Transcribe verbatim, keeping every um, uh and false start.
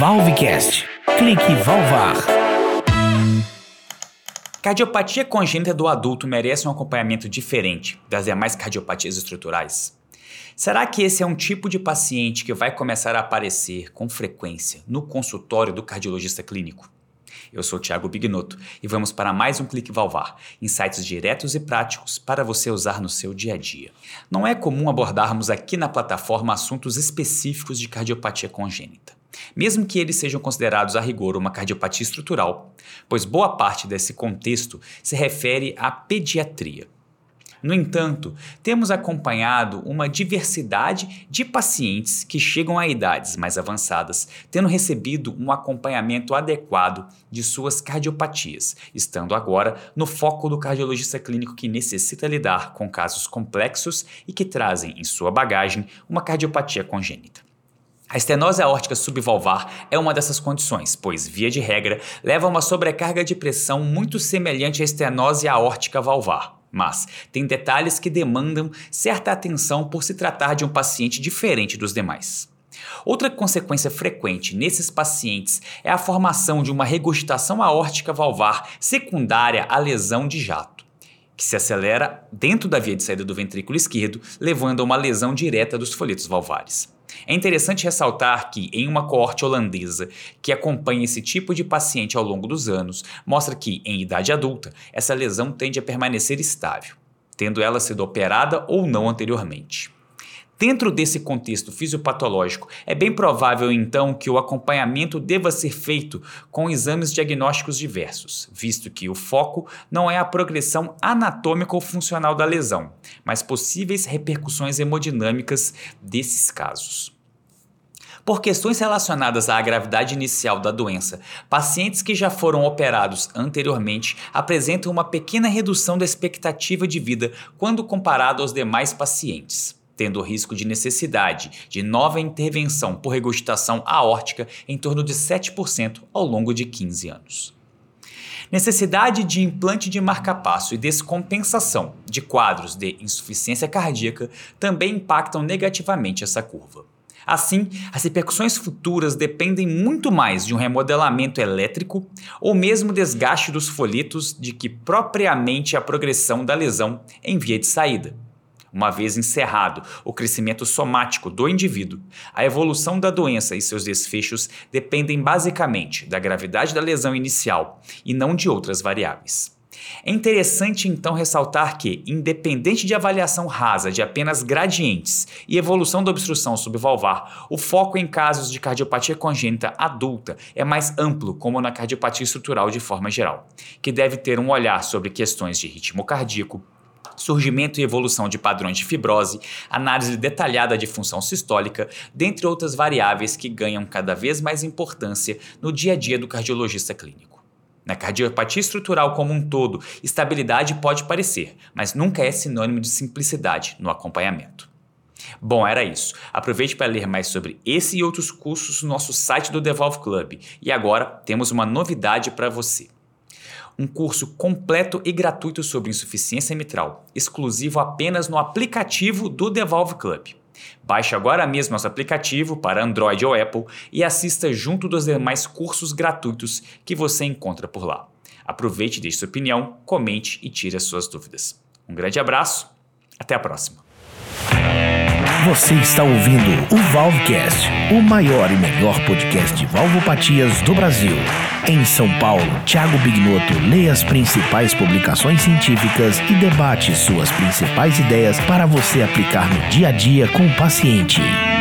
Valvecast. Clique Valvar. Cardiopatia congênita do adulto merece um acompanhamento diferente das demais cardiopatias estruturais? Será que esse é um tipo de paciente que vai começar a aparecer com frequência no consultório do cardiologista clínico? Eu sou Thiago Bignotto e vamos para mais um Clique Valvar, insights diretos e práticos para você usar no seu dia a dia. Não é comum abordarmos aqui na plataforma assuntos específicos de cardiopatia congênita, mesmo que eles sejam considerados a rigor uma cardiopatia estrutural, pois boa parte desse contexto se refere à pediatria. No entanto, temos acompanhado uma diversidade de pacientes que chegam a idades mais avançadas, tendo recebido um acompanhamento adequado de suas cardiopatias, estando agora no foco do cardiologista clínico que necessita lidar com casos complexos e que trazem em sua bagagem uma cardiopatia congênita. A estenose aórtica subvalvar é uma dessas condições, pois, via de regra, leva a uma sobrecarga de pressão muito semelhante à estenose aórtica valvar. Mas tem detalhes que demandam certa atenção por se tratar de um paciente diferente dos demais. Outra consequência frequente nesses pacientes é a formação de uma regurgitação aórtica valvar secundária à lesão de jato, que se acelera dentro da via de saída do ventrículo esquerdo, levando a uma lesão direta dos folhetos valvares. É interessante ressaltar que, em uma coorte holandesa que acompanha esse tipo de paciente ao longo dos anos, mostra que, em idade adulta, essa lesão tende a permanecer estável, tendo ela sido operada ou não anteriormente. Dentro desse contexto fisiopatológico, é bem provável então que o acompanhamento deva ser feito com exames diagnósticos diversos, visto que o foco não é a progressão anatômica ou funcional da lesão, mas possíveis repercussões hemodinâmicas desses casos. Por questões relacionadas à gravidade inicial da doença, pacientes que já foram operados anteriormente apresentam uma pequena redução da expectativa de vida quando comparado aos demais pacientes, tendo o risco de necessidade de nova intervenção por regurgitação aórtica em torno de sete por cento ao longo de quinze anos. Necessidade de implante de marcapasso e descompensação de quadros de insuficiência cardíaca também impactam negativamente essa curva. Assim, as repercussões futuras dependem muito mais de um remodelamento elétrico ou mesmo desgaste dos folhetos de que propriamente a progressão da lesão em via de saída. Uma vez encerrado o crescimento somático do indivíduo, a evolução da doença e seus desfechos dependem basicamente da gravidade da lesão inicial e não de outras variáveis. É interessante então ressaltar que, independente de avaliação rasa de apenas gradientes e evolução da obstrução subvalvar, o foco em casos de cardiopatia congênita adulta é mais amplo, como na cardiopatia estrutural de forma geral, que deve ter um olhar sobre questões de ritmo cardíaco, surgimento e evolução de padrões de fibrose, análise detalhada de função sistólica, dentre outras variáveis que ganham cada vez mais importância no dia a dia do cardiologista clínico. Na cardiopatia estrutural como um todo, estabilidade pode parecer, mas nunca é sinônimo de simplicidade no acompanhamento. Bom, era isso. Aproveite para ler mais sobre esse e outros cursos no nosso site do The Valve Club. E agora temos uma novidade para você. Um curso completo e gratuito sobre insuficiência mitral, exclusivo apenas no aplicativo do The Valve Club. Baixe agora mesmo nosso aplicativo para Android ou Apple e assista junto dos demais cursos gratuitos que você encontra por lá. Aproveite, deixe sua opinião, comente e tire as suas dúvidas. Um grande abraço, até a próxima. Você está ouvindo o Valvecast, o maior e melhor podcast de valvopatias do Brasil. Em São Paulo, Thiago Bignotto lê as principais publicações científicas e debate suas principais ideias para você aplicar no dia a dia com o paciente.